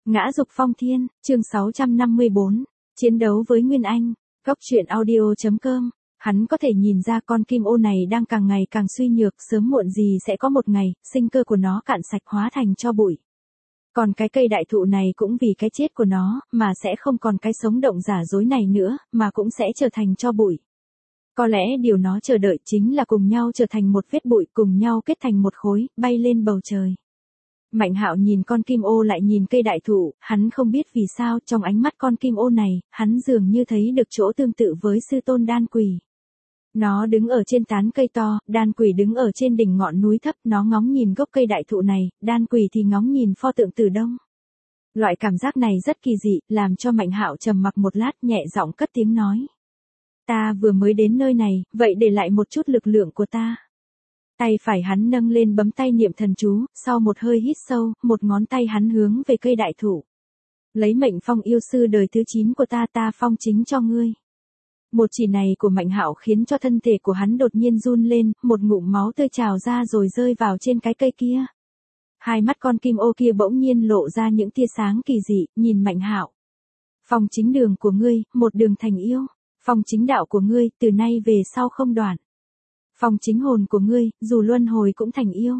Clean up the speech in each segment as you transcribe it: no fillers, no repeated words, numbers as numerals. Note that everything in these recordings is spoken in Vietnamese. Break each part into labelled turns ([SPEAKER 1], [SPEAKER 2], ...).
[SPEAKER 1] Ngã dục phong thiên, chương 654, chiến đấu với Nguyên Anh, góc truyện audio.com. Hắn có thể nhìn ra con kim ô này đang càng ngày càng suy nhược, sớm muộn gì sẽ có một ngày, sinh cơ của nó cạn sạch hóa thành tro bụi. Còn cái cây đại thụ này cũng vì cái chết của nó, mà sẽ không còn cái sống động giả dối này nữa, mà cũng sẽ trở thành tro bụi. Có lẽ điều nó chờ đợi chính là cùng nhau trở thành một vết bụi, cùng nhau kết thành một khối, bay lên bầu trời. Mạnh Hạo nhìn con kim ô lại nhìn cây đại thụ, hắn không biết vì sao trong ánh mắt con kim ô này, hắn dường như thấy được chỗ tương tự với sư tôn đan quỷ. Nó đứng ở trên tán cây to, đan quỷ đứng ở trên đỉnh ngọn núi thấp, nó ngóng nhìn gốc cây đại thụ này, đan quỷ thì ngóng nhìn pho tượng Tử Đông. Loại cảm giác này rất kỳ dị, làm cho Mạnh Hạo trầm mặc một lát, nhẹ giọng cất tiếng nói. Ta vừa mới đến nơi này, vậy để lại một chút lực lượng của ta. Tay phải hắn nâng lên bấm tay niệm thần chú, sau một hơi hít sâu, một ngón tay hắn hướng về cây đại thụ. Lấy mệnh phong yêu sư đời thứ 9 của ta, ta phong chính cho ngươi. Một chỉ này của Mạnh Hạo khiến cho thân thể của hắn đột nhiên run lên, một ngụm máu tươi trào ra rồi rơi vào trên cái cây kia. Hai mắt con kim ô kia bỗng nhiên lộ ra những tia sáng kỳ dị, nhìn Mạnh Hạo. Phong chính đường của ngươi, một đường thành yêu. Phong chính đạo của ngươi, từ nay về sau không đoạn. Phong chính hồn của ngươi, dù luân hồi cũng thành yêu.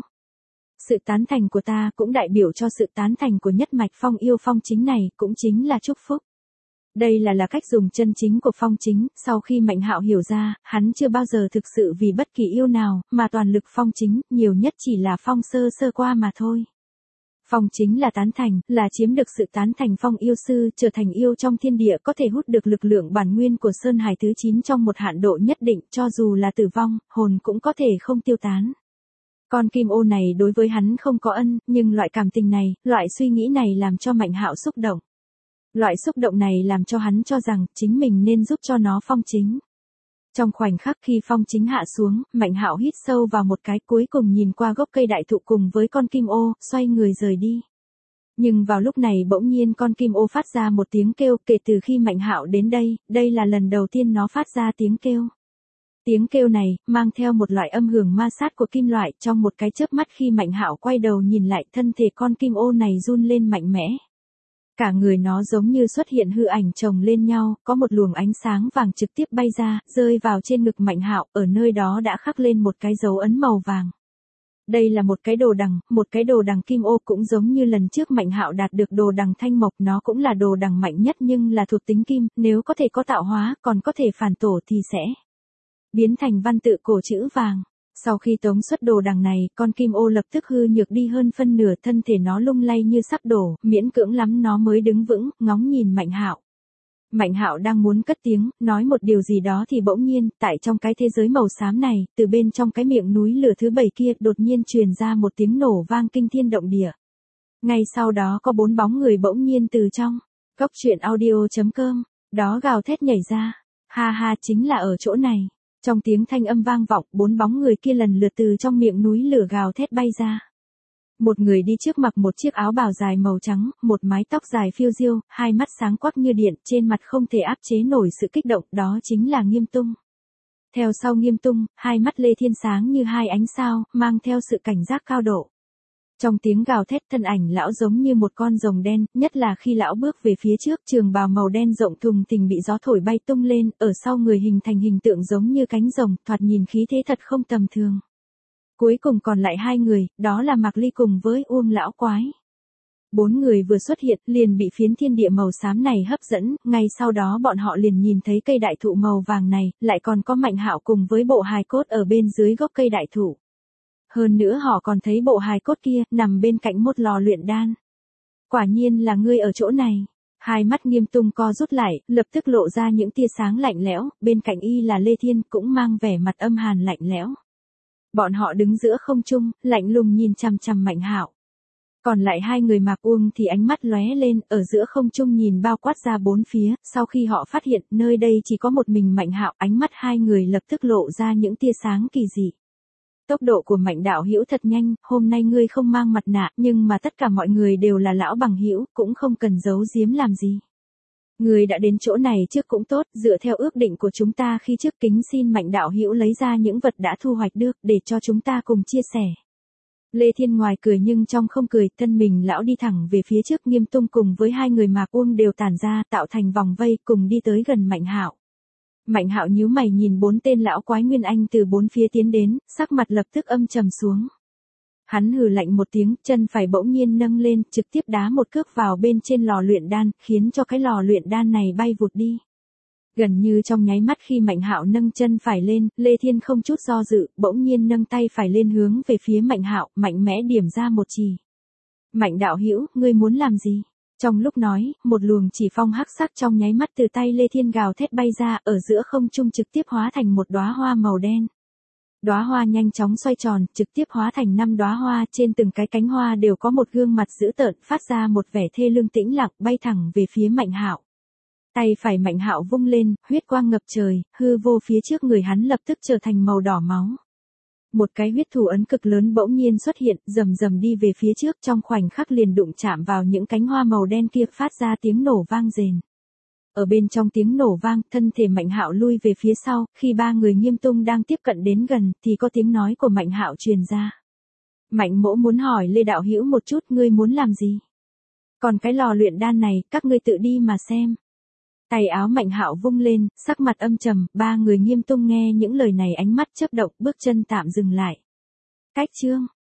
[SPEAKER 1] Sự tán thành của ta cũng đại biểu cho sự tán thành của nhất mạch phong yêu phong chính này, cũng chính là chúc phúc. Đây là cách dùng chân chính của phong chính, sau khi Mạnh Hạo hiểu ra, hắn chưa bao giờ thực sự vì bất kỳ yêu nào, mà toàn lực phong chính, nhiều nhất chỉ là phong sơ qua mà thôi. Phong chính là tán thành, là chiếm được sự tán thành phong yêu sư, trở thành yêu trong thiên địa, có thể hút được lực lượng bản nguyên của Sơn Hải thứ 9 trong một hạn độ nhất định, cho dù là tử vong, hồn cũng có thể không tiêu tán. Con kim ô này đối với hắn không có ân, nhưng loại cảm tình này, loại suy nghĩ này làm cho Mạnh Hạo xúc động. Loại xúc động này làm cho hắn cho rằng, chính mình nên giúp cho nó phong chính. Trong khoảnh khắc khi phong chính hạ xuống, Mạnh Hạo hít sâu vào một cái, cuối cùng nhìn qua gốc cây đại thụ cùng với con kim ô, xoay người rời đi. Nhưng vào lúc này bỗng nhiên con kim ô phát ra một tiếng kêu, kể từ khi Mạnh Hạo đến đây là lần đầu tiên nó phát ra tiếng kêu. Tiếng kêu này, mang theo một loại âm hưởng ma sát của kim loại, trong một cái chớp mắt khi Mạnh Hạo quay đầu nhìn lại, thân thể con kim ô này run lên mạnh mẽ. Cả người nó giống như xuất hiện hư ảnh chồng lên nhau, có một luồng ánh sáng vàng trực tiếp bay ra, rơi vào trên ngực Mạnh Hạo, ở nơi đó đã khắc lên một cái dấu ấn màu vàng. Đây là một cái đồ đằng kim ô, cũng giống như lần trước Mạnh Hạo đạt được đồ đằng thanh mộc, nó cũng là đồ đằng mạnh nhất nhưng là thuộc tính kim, nếu có thể có tạo hóa, còn có thể phản tổ thì sẽ biến thành văn tự cổ chữ vàng. Sau khi tống xuất đồ đằng này, con kim ô lập tức hư nhược đi hơn phân nửa, thân thể nó lung lay như sắp đổ, miễn cưỡng lắm nó mới đứng vững, ngóng nhìn Mạnh Hạo. Mạnh Hạo đang muốn cất tiếng, nói một điều gì đó thì bỗng nhiên, tại trong cái thế giới màu xám này, từ bên trong cái miệng núi lửa thứ 7 kia, đột nhiên truyền ra một tiếng nổ vang kinh thiên động địa. Ngay sau đó có 4 bóng người bỗng nhiên từ trong góc truyện audio.com, đó gào thét nhảy ra. Ha ha, chính là ở chỗ này. Trong tiếng thanh âm vang vọng, 4 bóng người kia lần lượt từ trong miệng núi lửa gào thét bay ra. Một người đi trước mặc một chiếc áo bào dài màu trắng, một mái tóc dài phiêu diêu, hai mắt sáng quắc như điện, trên mặt không thể áp chế nổi sự kích động, đó chính là Nghiêm Tung. Theo sau Nghiêm Tung, hai mắt Lê Thiên sáng như hai ánh sao, mang theo sự cảnh giác cao độ. Trong tiếng gào thét, thân ảnh lão giống như một con rồng đen, nhất là khi lão bước về phía trước, trường bào màu đen rộng thùng thình bị gió thổi bay tung lên, ở sau người hình thành hình tượng giống như cánh rồng, thoạt nhìn khí thế thật không tầm thường. Cuối cùng còn lại 2 người, đó là Mạc Ly cùng với Uông lão quái. 4 người vừa xuất hiện, liền bị phiến thiên địa màu xám này hấp dẫn, ngay sau đó bọn họ liền nhìn thấy cây đại thụ màu vàng này, lại còn có Mạnh Hạo cùng với bộ hài cốt ở bên dưới gốc cây đại thụ. Hơn nữa họ còn thấy bộ hài cốt kia, nằm bên cạnh một lò luyện đan. Quả nhiên là ngươi ở chỗ này. Hai mắt Nghiêm Tung co rút lại, lập tức lộ ra những tia sáng lạnh lẽo, bên cạnh y là Lê Thiên, cũng mang vẻ mặt âm hàn lạnh lẽo. Bọn họ đứng giữa không trung, lạnh lùng nhìn chằm chằm Mạnh Hạo. Còn lại 2 người Mạc Uông thì ánh mắt lóe lên, ở giữa không trung nhìn bao quát ra 4 phía, sau khi họ phát hiện nơi đây chỉ có một mình Mạnh Hạo, ánh mắt 2 người lập tức lộ ra những tia sáng kỳ dị. Tốc độ của Mạnh đạo hữu thật nhanh, hôm nay ngươi không mang mặt nạ, nhưng mà tất cả mọi người đều là lão bằng hữu, cũng không cần giấu giếm làm gì. Ngươi đã đến chỗ này trước cũng tốt, dựa theo ước định của chúng ta khi trước, kính xin Mạnh đạo hữu lấy ra những vật đã thu hoạch được, để cho chúng ta cùng chia sẻ. Lê Thiên ngoài cười nhưng trong không cười, thân mình lão đi thẳng về phía trước, Nghiêm Tung cùng với hai người Mạc Uông đều tản ra, tạo thành vòng vây, cùng đi tới gần Mạnh Hạo. Mạnh Hạo nhíu mày nhìn 4 tên lão quái Nguyên Anh từ 4 phía tiến đến, sắc mặt lập tức âm trầm xuống. Hắn hừ lạnh một tiếng, chân phải bỗng nhiên nâng lên, trực tiếp đá một cước vào bên trên lò luyện đan, khiến cho cái lò luyện đan này bay vụt đi. Gần như trong nháy mắt khi Mạnh Hạo nâng chân phải lên, Lê Thiên không chút do dự, bỗng nhiên nâng tay phải lên hướng về phía Mạnh Hạo, mạnh mẽ điểm ra một chì. Mạnh đạo hữu, ngươi muốn làm gì? Trong lúc nói, một luồng chỉ phong hắc sắc trong nháy mắt từ tay Lê Thiên gào thét bay ra, ở giữa không trung trực tiếp hóa thành một đóa hoa màu đen. Đóa hoa nhanh chóng xoay tròn, trực tiếp hóa thành 5 đóa hoa, trên từng cái cánh hoa đều có một gương mặt dữ tợn, phát ra một vẻ thê lương tĩnh lặng, bay thẳng về phía Mạnh Hạo. Tay phải Mạnh Hạo vung lên, huyết quang ngập trời, hư vô phía trước người hắn lập tức trở thành màu đỏ máu. Một cái huyết thủ ấn cực lớn bỗng nhiên xuất hiện, rầm rầm đi về phía trước, trong khoảnh khắc liền đụng chạm vào những cánh hoa màu đen kia, phát ra tiếng nổ vang rền. Ở bên trong tiếng nổ vang, thân thể Mạnh Hạo lui về phía sau, khi ba người Nghiêm Tung đang tiếp cận đến gần, thì có tiếng nói của Mạnh Hạo truyền ra. Mạnh mỗ muốn hỏi Lê đạo hữu một chút, ngươi muốn làm gì? Còn cái lò luyện đan này, các ngươi tự đi mà xem. Tay áo Mạnh Hạo vung lên, sắc mặt âm trầm, ba người Nghiêm Tung nghe những lời này ánh mắt chớp động, bước chân tạm dừng lại. Cách chương